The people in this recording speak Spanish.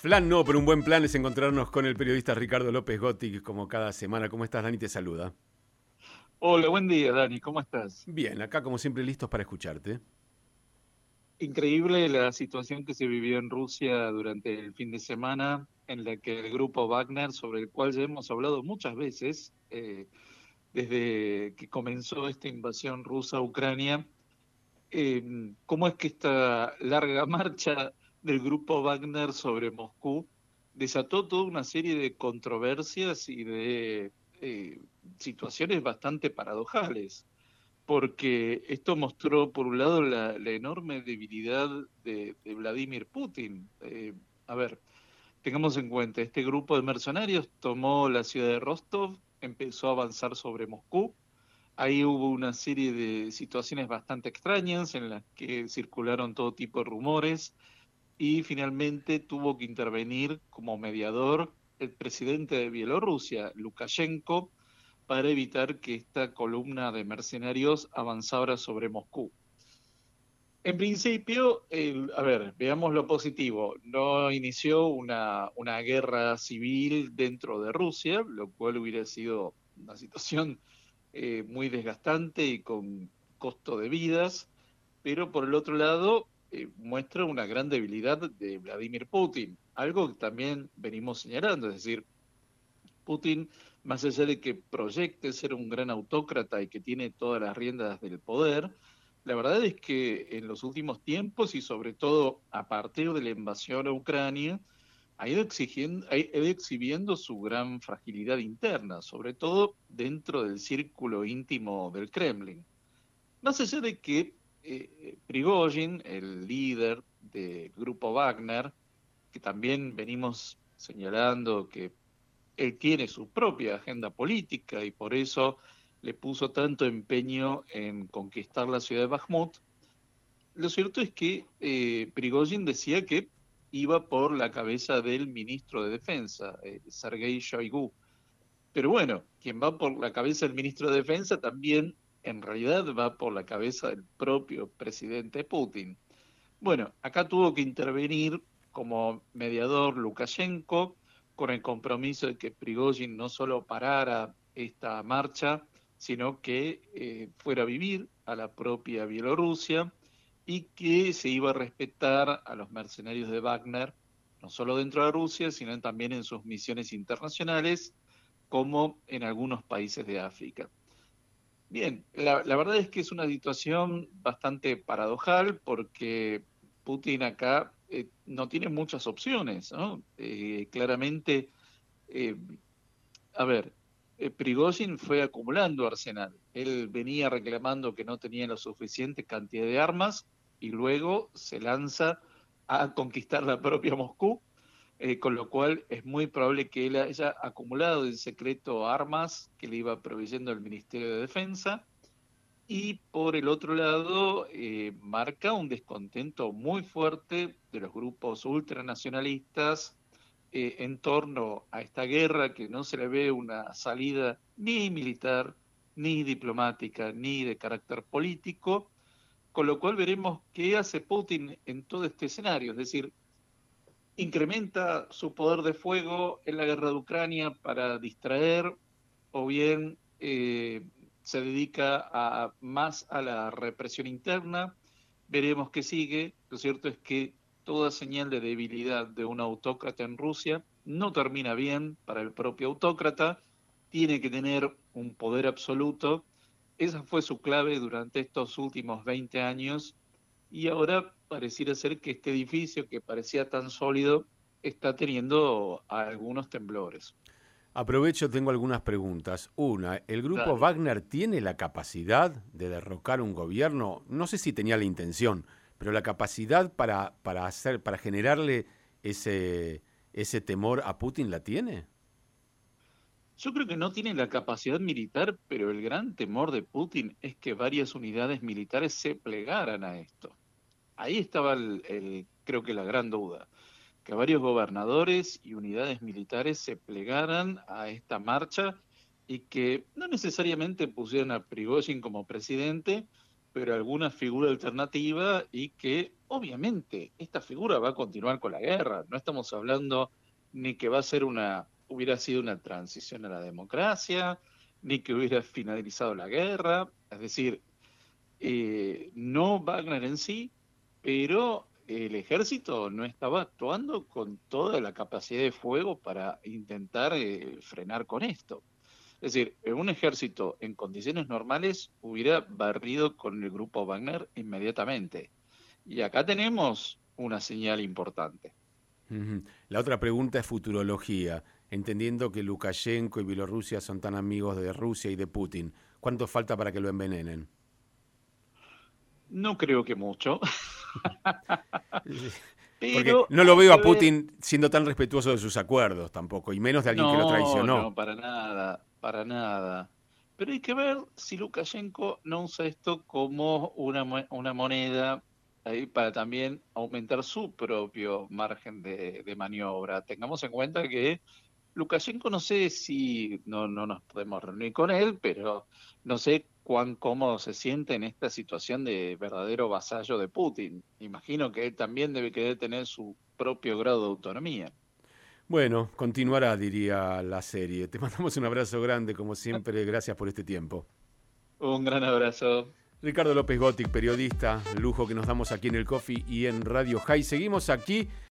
Flan no, pero un buen plan es encontrarnos con el periodista Ricardo López Gotti, como cada semana. ¿Cómo estás, Dani? Te saluda. Hola, buen día, Dani, ¿cómo estás? Bien, acá como siempre listos para escucharte. Increíble la situación que se vivió en Rusia durante el fin de semana, en la que el grupo Wagner, sobre el cual ya hemos hablado muchas veces, desde que comenzó esta invasión rusa a Ucrania, cómo es que esta larga marcha del grupo Wagner sobre Moscú desató toda una serie de controversias y de situaciones bastante paradojales, porque esto mostró, por un lado, la enorme debilidad de Vladimir Putin. A ver, tengamos en cuenta, este grupo de mercenarios tomó la ciudad de Rostov, empezó a avanzar sobre Moscú. Ahí hubo una serie de situaciones bastante extrañas en las que circularon todo tipo de rumores y finalmente tuvo que intervenir como mediador el presidente de Bielorrusia, Lukashenko, para evitar que esta columna de mercenarios avanzara sobre Moscú. En principio, a ver, veamos lo positivo. No inició una guerra civil dentro de Rusia, lo cual hubiera sido una situación muy desgastante y con costo de vidas, pero por el otro lado muestra una gran debilidad de Vladimir Putin, algo que también venimos señalando, es decir, Putin, más allá de que proyecte ser un gran autócrata y que tiene todas las riendas del poder, la verdad es que en los últimos tiempos y sobre todo a partir de la invasión a Ucrania, ha ido exhibiendo su gran fragilidad interna, sobre todo dentro del círculo íntimo del Kremlin. Más allá de que Prigozhin, el líder del grupo Wagner, que también venimos señalando que él tiene su propia agenda política y por eso le puso tanto empeño en conquistar la ciudad de Bakhmut. Lo cierto es que Prigozhin decía que iba por la cabeza del ministro de Defensa, Sergei Shoigu. Pero bueno, quien va por la cabeza del ministro de Defensa también en realidad va por la cabeza del propio presidente Putin. Bueno, acá tuvo que intervenir como mediador Lukashenko con el compromiso de que Prigozhin no solo parara esta marcha, sino que fuera a vivir a la propia Bielorrusia y que se iba a respetar a los mercenarios de Wagner, no solo dentro de Rusia, sino también en sus misiones internacionales, como en algunos países de África. Bien, la verdad es que es una situación bastante paradojal porque Putin acá no tiene muchas opciones, ¿no? Claramente, eh, a ver, Prigozhin fue acumulando arsenal. Él venía reclamando que no tenía la suficiente cantidad de armas y luego se lanza a conquistar la propia Moscú, con lo cual es muy probable que él haya acumulado en secreto armas que le iba proveyendo el Ministerio de Defensa y por el otro lado, marca un descontento muy fuerte de los grupos ultranacionalistas en torno a esta guerra que no se le ve una salida ni militar, ni diplomática, ni de carácter político, con lo cual veremos qué hace Putin en todo este escenario, es decir, incrementa su poder de fuego en la guerra de Ucrania para distraer o bien se dedica más a la represión interna. Veremos qué sigue. Lo cierto es que toda señal de debilidad de un autócrata en Rusia no termina bien para el propio autócrata. Tiene que tener un poder absoluto. Esa fue su clave durante estos últimos 20 años y ahora pareciera ser que este edificio que parecía tan sólido está teniendo algunos temblores. Aprovecho, tengo algunas preguntas. Una, ¿el grupo Dale. Wagner tiene la capacidad de derrocar un gobierno? No sé si tenía la intención, pero la capacidad para generarle ese temor a Putin la tiene. Yo creo que no tiene la capacidad militar, pero el gran temor de Putin es que varias unidades militares se plegaran a esto. Ahí estaba creo que la gran duda, que varios gobernadores y unidades militares se plegaran a esta marcha y que no necesariamente pusieran a Prigozhin como presidente, pero alguna figura alternativa y que obviamente esta figura va a continuar con la guerra. No estamos hablando ni que hubiera sido una transición a la democracia, ni que hubiera finalizado la guerra. Es decir, no Wagner en sí, pero el ejército no estaba actuando con toda la capacidad de fuego para intentar frenar con esto. Es decir, un ejército en condiciones normales hubiera barrido con el grupo Wagner inmediatamente. Y acá tenemos una señal importante. Ujú. La otra pregunta es futurología. Entendiendo que Lukashenko y Bielorrusia son tan amigos de Rusia y de Putin, ¿cuánto falta para que lo envenenen? No creo que mucho, Porque pero no lo hay veo que a ver. Putin siendo tan respetuoso de sus acuerdos tampoco, y menos de alguien que lo No, traicionó. no, para nada, para nada. Pero hay que ver si Lukashenko no usa esto como una moneda ahí para también aumentar su propio margen de maniobra. Tengamos en cuenta que Lukashenko no sé si no nos podemos reunir con él, pero no sé cuán cómodo se siente en esta situación de verdadero vasallo de Putin. Imagino que él también debe querer tener su propio grado de autonomía. Bueno, continuará, diría la serie. Te mandamos un abrazo grande, como siempre. Gracias por este tiempo. Un gran abrazo. Ricardo López Gótic, periodista, lujo que nos damos aquí en el Coffee y en Radio High. Seguimos aquí